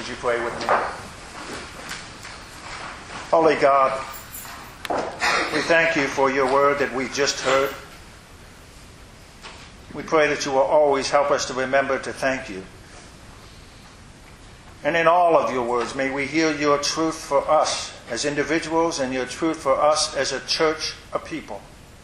Would you pray with me? Holy God, we thank you for your word that we just heard. We pray that you will always help us to remember to thank you. And in all of your words, may we hear your truth for us as individuals and your truth for us as a church, a people.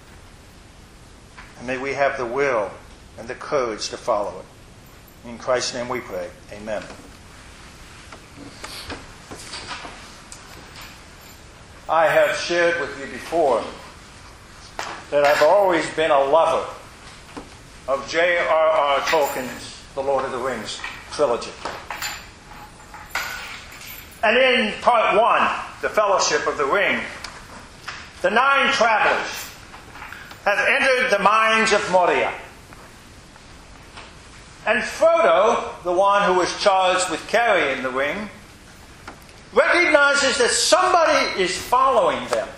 And may we have the will and the courage to follow it. In Christ's name we pray. Amen. I have shared with you before that I've always been a lover of J.R.R. Tolkien's The Lord of the Rings trilogy. And in part 1, The Fellowship of the Ring, the 9 travelers have entered the mines of Moria. And Frodo, the one who was charged with carrying the ring, recognizes that somebody is following them.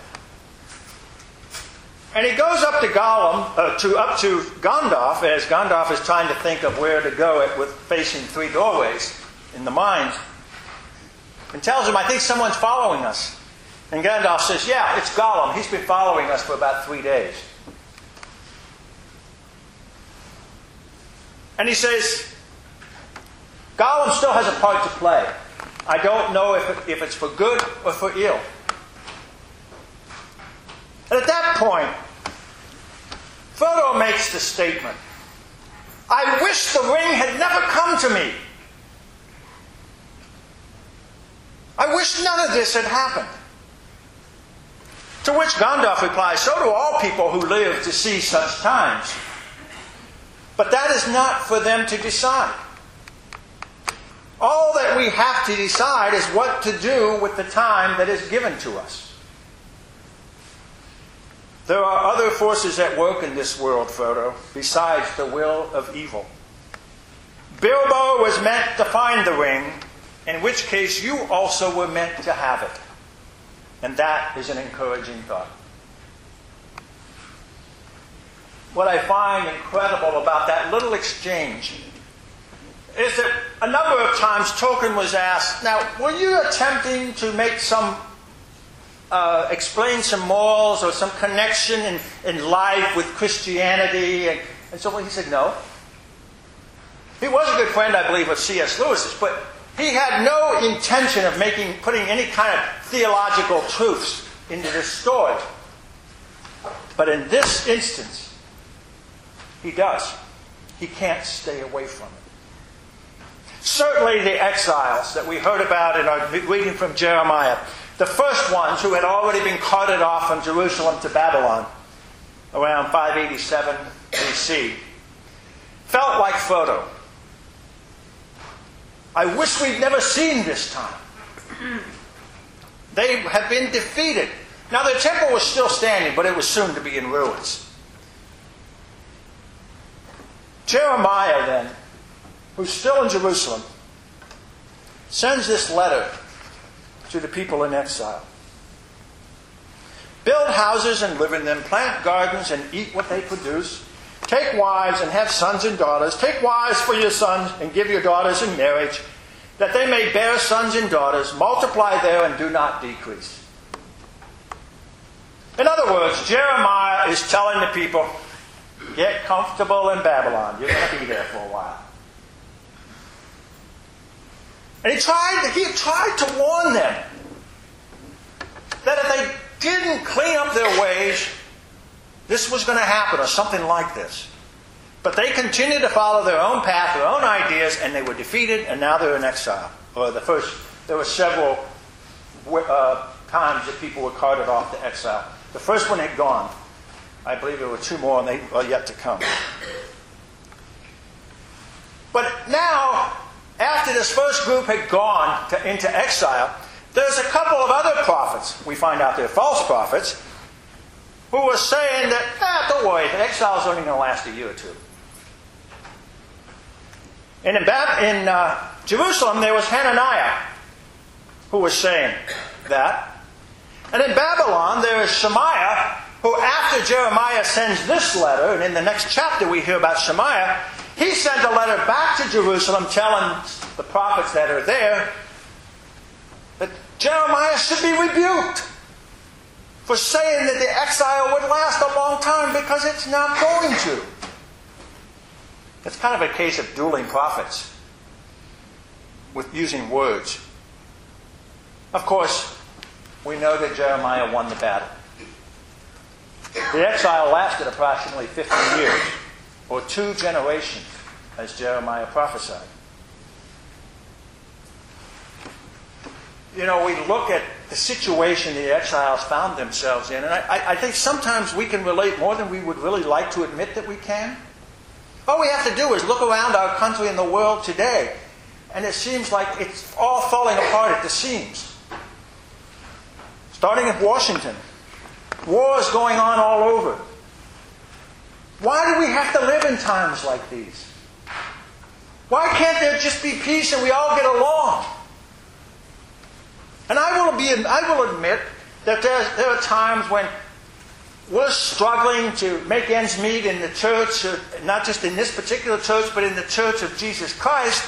And he goes up to Gandalf, as Gandalf is trying to think of where to go with facing 3 doorways in the mines, and tells him, I think someone's following us. And Gandalf says, yeah, it's Gollum. He's been following us for about 3 days. And he says, Gollum still has a part to play. I don't know if it's for good or for ill. And at that point, Frodo makes the statement, I wish the ring had never come to me. I wish none of this had happened. To which Gandalf replies, so do all people who live to see such times. But that is not for them to decide. All that we have to decide is what to do with the time that is given to us. There are other forces at work in this world, Frodo, besides the will of evil. Bilbo was meant to find the ring, in which case you also were meant to have it. And that is an encouraging thought. What I find incredible about that little exchange is that a number of times Tolkien was asked, now, were you attempting to make explain some morals or some connection in life with Christianity? And so he said no. He was a good friend, I believe, of C.S. Lewis's, but he had no intention of putting any kind of theological truths into this story. But in this instance, he does. He can't stay away from it. Certainly the exiles that we heard about in our reading from Jeremiah, the first ones who had already been carted off from Jerusalem to Babylon around 587 BC, felt like Frodo. I wish we'd never seen this time. They have been defeated. Now their temple was still standing, but it was soon to be in ruins. Jeremiah then, who's still in Jerusalem, sends this letter to the people in exile. Build houses and live in them, plant gardens and eat what they produce. Take wives and have sons and daughters. Take wives for your sons and give your daughters in marriage, that they may bear sons and daughters, multiply there and do not decrease. In other words, Jeremiah is telling the people, get comfortable in Babylon. You're going to be there for a while. And he tried to warn them that if they didn't clean up their ways, this was going to happen, or something like this. But they continued to follow their own path, their own ideas, and they were defeated, and now they're in exile. There were several times that people were carted off to exile. The first one had gone. I believe there were 2 more, and they are yet to come. But now, after this first group had gone into exile, there's a couple of other prophets, we find out they're false prophets, who were saying that, don't worry, the exile is only going to last a year or 2. And in Jerusalem, there was Hananiah, who was saying that. And in Babylon, there is Shemaiah, who after Jeremiah sends this letter, and in the next chapter we hear about Shemaiah, he sent a letter back to Jerusalem telling the prophets that are there that Jeremiah should be rebuked for saying that the exile would last a long time, because it's not going to. It's kind of a case of dueling prophets with using words. Of course, we know that Jeremiah won the battle. The exile lasted approximately 50 years, or 2 generations, as Jeremiah prophesied. You know, we look at the situation the exiles found themselves in, and I think sometimes we can relate more than we would really like to admit that we can. All we have to do is look around our country and the world today, and it seems like it's all falling apart at the seams. Starting in Washington, wars going on all over. Why do we have to live in times like these? Why can't there just be peace and we all get along? And I will admit that there are times when we're struggling to make ends meet in the church, not just in this particular church, but in the church of Jesus Christ.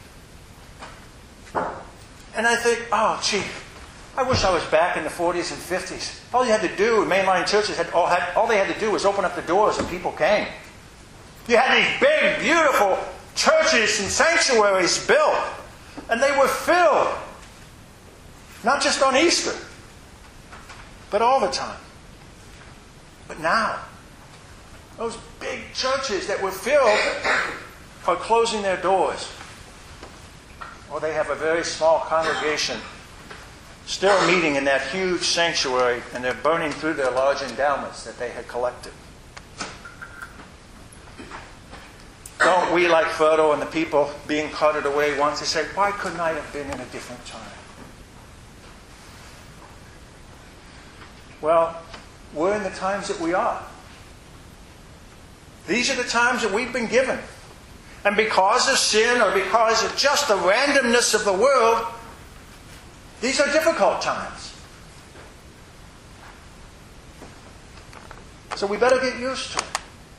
And I think, oh, gee, I wish I was back in the 40s and 50s. All you had to do, mainline churches, all they had to do was open up the doors and people came. You had these big, beautiful churches and sanctuaries built, and they were filled. Not just on Easter, but all the time. But now, those big churches that were filled are closing their doors. Or they have a very small congregation still meeting in that huge sanctuary, and they're burning through their large endowments that they had collected. Don't we, like Frodo and the people being carted away once, they say, why couldn't I have been in a different time? Well, we're in the times that we are. These are the times that we've been given. And because of sin, or because of just the randomness of the world, these are difficult times. So we better get used to it.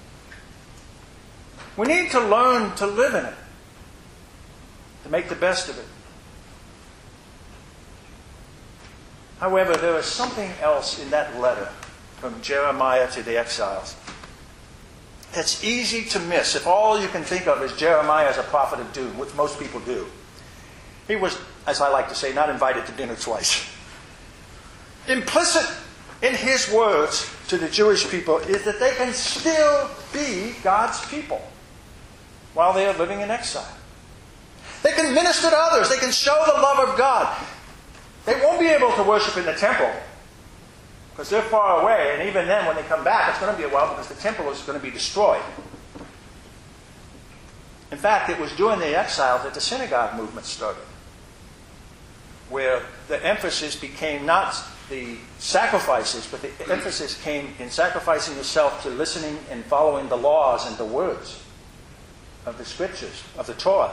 We need to learn to live in it, to make the best of it. However, there is something else in that letter from Jeremiah to the exiles that's easy to miss if all you can think of is Jeremiah as a prophet of doom, which most people do. He was, as I like to say, not invited to dinner twice. Implicit in his words to the Jewish people is that they can still be God's people while they are living in exile. They can minister to others. They can show the love of God. They won't be able to worship in the temple because they're far away, and even then when they come back, it's going to be a while because the temple is going to be destroyed. In fact, it was during the exile that the synagogue movement started, where the emphasis became not the sacrifices, but the emphasis came in sacrificing yourself to listening and following the laws and the words of the Scriptures, of the Torah.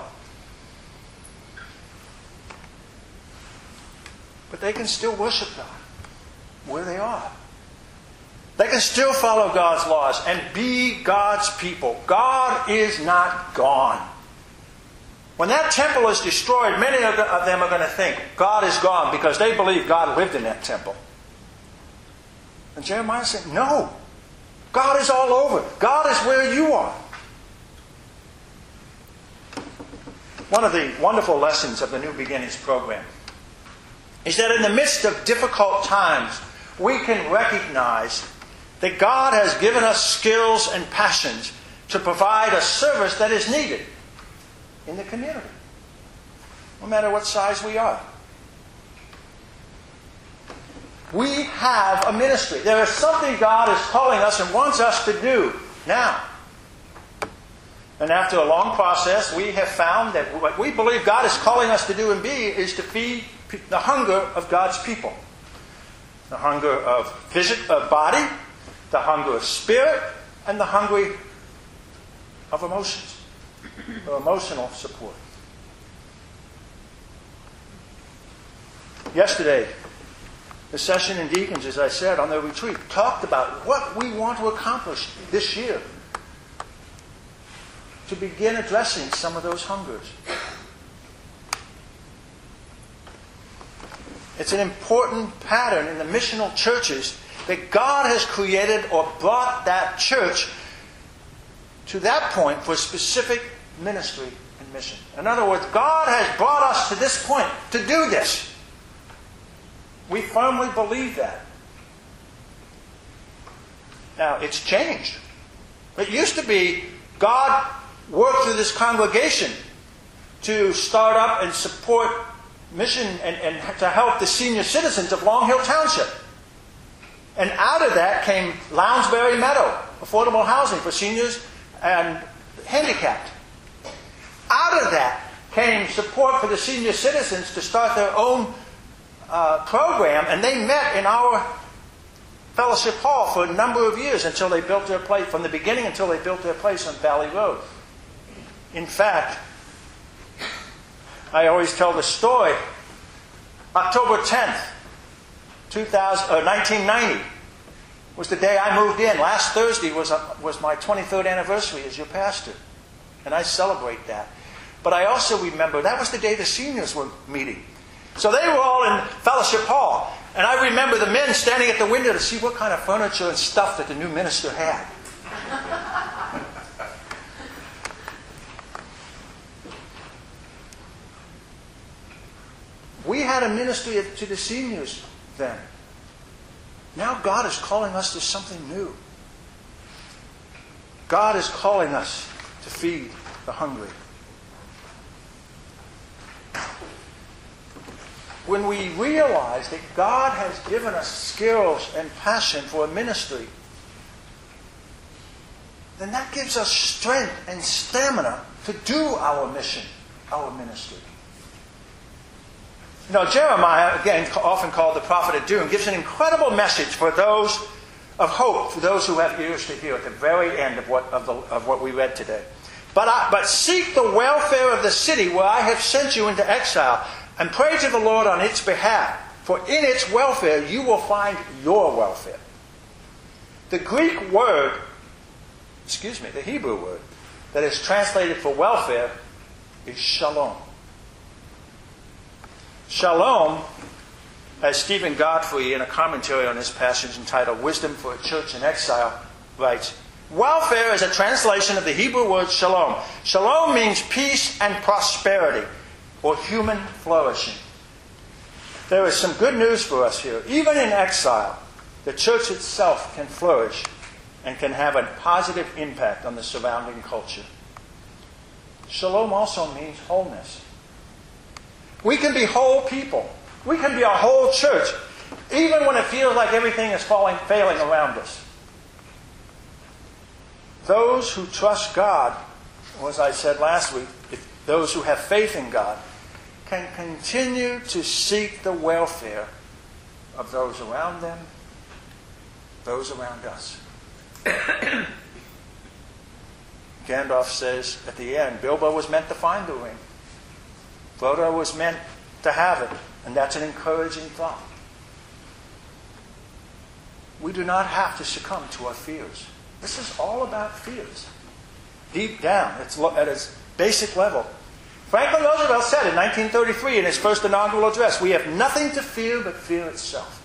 But they can still worship God where they are. They can still follow God's laws and be God's people. God is not gone. When that temple is destroyed, many of them are going to think God is gone because they believe God lived in that temple. And Jeremiah said, no. God is all over. God is where you are. One of the wonderful lessons of the New Beginnings program is that in the midst of difficult times, we can recognize that God has given us skills and passions to provide a service that is needed in the community, no matter what size we are. We have a ministry. There is something God is calling us and wants us to do now. And after a long process, we have found that what we believe God is calling us to do and be is to feed the hunger of God's people. The hunger of body, the hunger of spirit, and the hunger of emotions, or emotional support. Yesterday, the session in Deacons, as I said, on the retreat, talked about what we want to accomplish this year to begin addressing some of those hungers. It's an important pattern in the missional churches that God has created or brought that church to that point for specific ministry and mission. In other words, God has brought us to this point to do this. We firmly believe that. Now, it's changed. It used to be God worked through this congregation to start up and support mission and to help the senior citizens of Long Hill Township. And out of that came Lounsbury Meadow, affordable housing for seniors and handicapped. Out of that came support for the senior citizens to start their own program, and they met in our fellowship hall for a number of years until they built their place, from the beginning until they built their place on Valley Road. In fact, I always tell the story. October 10th, 1990 was the day I moved in. Last Thursday was my 23rd anniversary as your pastor. And I celebrate that. But I also remember that was the day the seniors were meeting. So they were all in fellowship hall. And I remember the men standing at the window to see what kind of furniture and stuff that the new minister had. We had a ministry to the seniors then. Now God is calling us to something new. God is calling us to feed the hungry. When we realize that God has given us skills and passion for a ministry, then that gives us strength and stamina to do our mission, our ministry. You know, Jeremiah, again, often called the prophet of doom, gives an incredible message for those of hope, for those who have ears to hear at the very end of what we read today. But seek the welfare of the city where I have sent you into exile, and pray to the Lord on its behalf, for in its welfare you will find your welfare. The Greek word, the Hebrew word, that is translated for welfare is shalom. Shalom, as Stephen Godfrey, in a commentary on this passage entitled Wisdom for a Church in Exile, writes, welfare is a translation of the Hebrew word shalom. Shalom means peace and prosperity, or human flourishing. There is some good news for us here. Even in exile, the church itself can flourish and can have a positive impact on the surrounding culture. Shalom also means wholeness. We can be whole people. We can be a whole church, even when it feels like everything is failing around us. Those who trust God, or as I said last week, those who have faith in God, can continue to seek the welfare of those around them, those around us. Gandalf says at the end, Bilbo was meant to find the ring. Frodo was meant to have it. And that's an encouraging thought. We do not have to succumb to our fears. This is all about fears. Deep down, at its basic level. Franklin Roosevelt said in 1933 in his first inaugural address, we have nothing to fear but fear itself.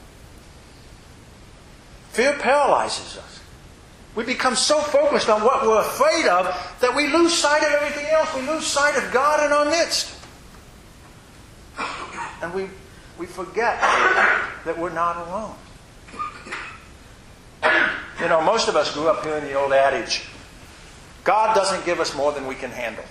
Fear paralyzes us. We become so focused on what we're afraid of that we lose sight of everything else. We lose sight of God in our midst. And we forget that we're not alone. You know, most of us grew up hearing the old adage, God doesn't give us more than we can handle.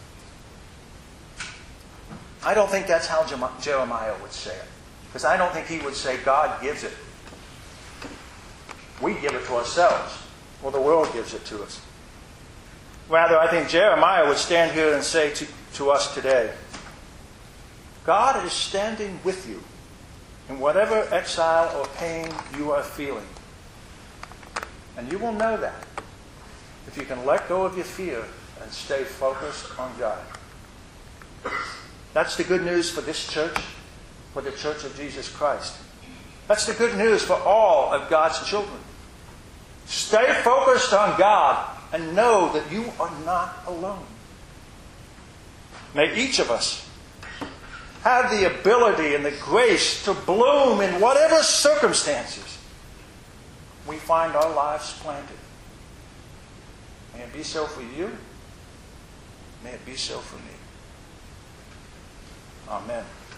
I don't think that's how Jeremiah would say it. Because I don't think he would say God gives it. We give it to ourselves. Or the world gives it to us. Rather, I think Jeremiah would stand here and say to us today, God is standing with you in whatever exile or pain you are feeling. And you will know that if you can let go of your fear and stay focused on God. That's the good news for this church, for the Church of Jesus Christ. That's the good news for all of God's children. Stay focused on God and know that you are not alone. May each of us have the ability and the grace to bloom in whatever circumstances we find our lives planted. May it be so for you. May it be so for me. Amen.